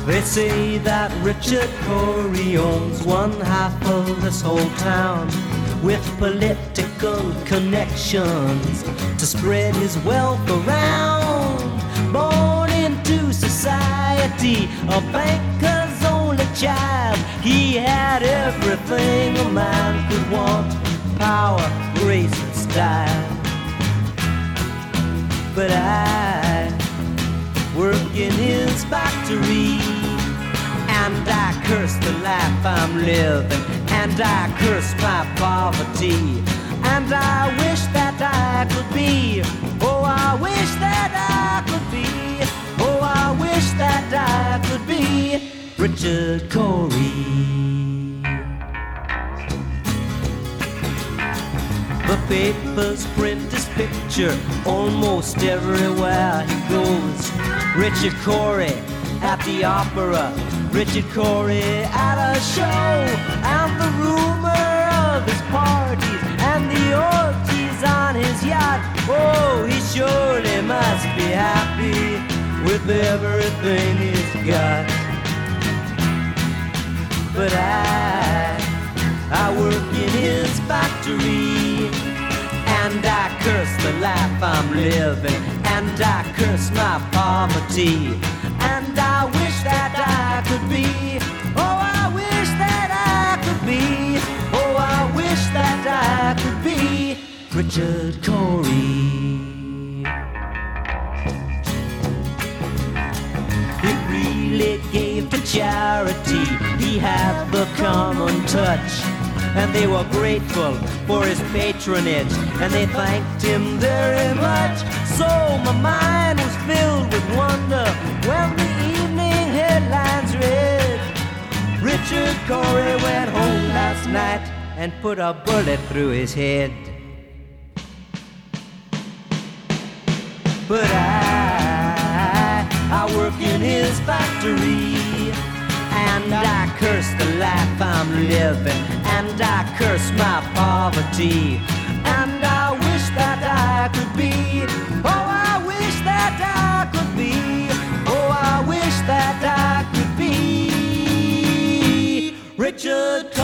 They say that Richard Corey owns one half of this whole town, with political connections to spread his wealth around. Born into society, a banker's only child, he had everything a man could want: power, grace, and style. But I work in his factory, and I curse the life I'm living, and I curse my poverty, and I wish that I could be, oh, I wish that I could be, oh, I wish that I could be Richard Corey. The papers print his picture almost everywhere he goes. Richard Corey at the opera, Richard Corey at a show, and the rumor of his parties and the orgies on his yacht. Oh, he surely must be happy with everything he's got. But I work in his factory, and I curse the life I'm living, and I curse my poverty, and I wish that I could be, oh, I wish that I could be, oh, I wish that I could be Richard Corey. He really gave to charity, he had the common touch, and they were grateful for his patronage, and they thanked him very much. So my mind was filled with wonder when the evening headlines read, Richard Corey went home last night and put a bullet through his head. But I work in his factory, and I curse the life I'm living, and I curse my poverty, and I wish that I could be, oh, I wish that I could be, oh, I wish that I could be Richard